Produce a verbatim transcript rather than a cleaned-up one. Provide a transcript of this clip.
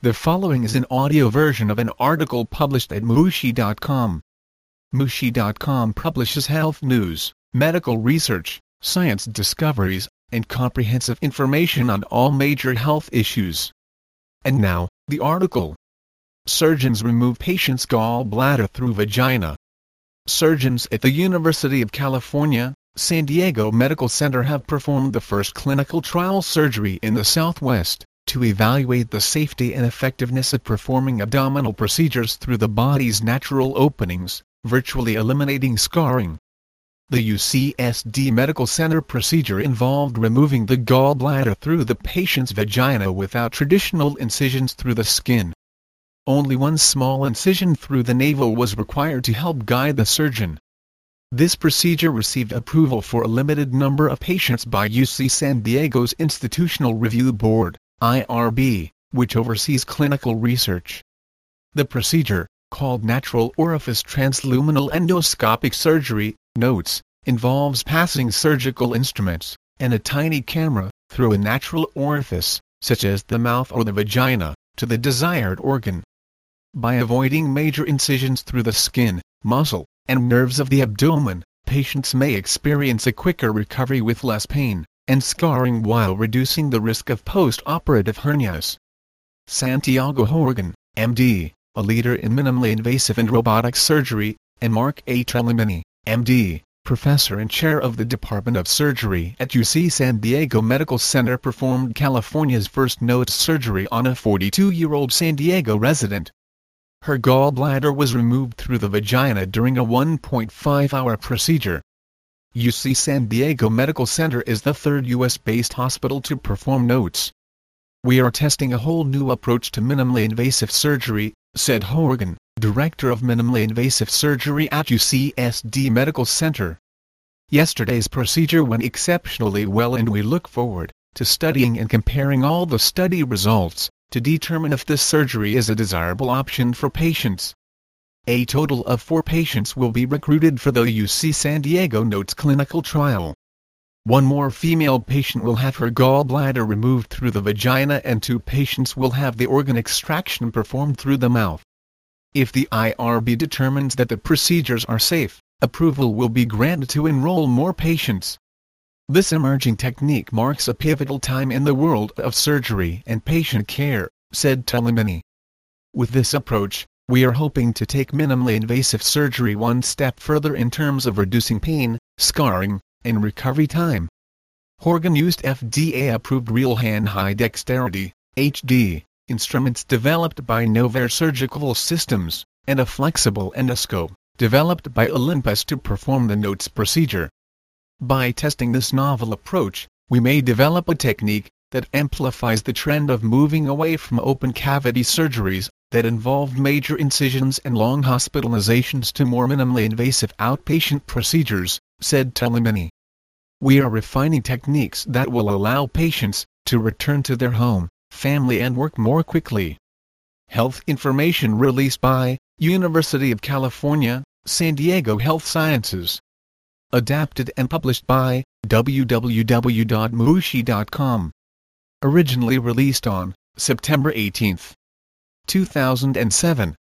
The following is an audio version of an article published at Mushi dot com. Mushi dot com publishes health news, medical research, science discoveries, and comprehensive information on all major health issues. And now, the article. Surgeons remove patient's gallbladder through vagina. Surgeons at the University of California, San Diego Medical Center have performed the first clinical trial surgery in the Southwest to evaluate the safety and effectiveness of performing abdominal procedures through the body's natural openings, virtually eliminating scarring. The U C S D Medical Center procedure involved removing the gallbladder through the patient's vagina without traditional incisions through the skin. Only one small incision through the navel was required to help guide the surgeon. This procedure received approval for a limited number of patients by U C San Diego's Institutional Review Board, I R B, which oversees clinical research. The procedure, called natural orifice transluminal endoscopic surgery, notes, involves passing surgical instruments and a tiny camera through a natural orifice, such as the mouth or the vagina, to the desired organ. By avoiding major incisions through the skin, muscle, and nerves of the abdomen, patients may experience a quicker recovery with less pain and scarring while reducing the risk of post-operative hernias. Santiago Horgan, M D, a leader in minimally invasive and robotic surgery, and Mark A. Trelimani, M D, professor and chair of the Department of Surgery at U C San Diego Medical Center, performed California's first nose surgery on a forty-two-year-old San Diego resident. Her gallbladder was removed through the vagina during a one point five hour procedure. U C San Diego Medical Center is the third U S-based hospital to perform notes. "We are testing a whole new approach to minimally invasive surgery," said Horgan, director of minimally invasive surgery at U C S D Medical Center. "Yesterday's procedure went exceptionally well, and we look forward to studying and comparing all the study results to determine if this surgery is a desirable option for patients." A total of four patients will be recruited for the U C San Diego Notes clinical trial. One more female patient will have her gallbladder removed through the vagina, and two patients will have the organ extraction performed through the mouth. If the I R B determines that the procedures are safe, approval will be granted to enroll more patients. "This emerging technique marks a pivotal time in the world of surgery and patient care," said Trelimani. "With this approach, we are hoping to take minimally invasive surgery one step further in terms of reducing pain, scarring, and recovery time." Horgan used F D A-approved real hand high dexterity (H D) instruments developed by Novair Surgical Systems, and a flexible endoscope developed by Olympus to perform the notes procedure. By testing this novel approach, we may develop a technique that amplifies the trend of moving away from open cavity surgeries that involve major incisions and long hospitalizations to more minimally invasive outpatient procedures, said Trelimani. "We are refining techniques that will allow patients to return to their home, family and work more quickly." Health information released by University of California, San Diego Health Sciences. Adapted and published by w w w dot mushi dot com. Originally released on September eighteenth, two thousand seven.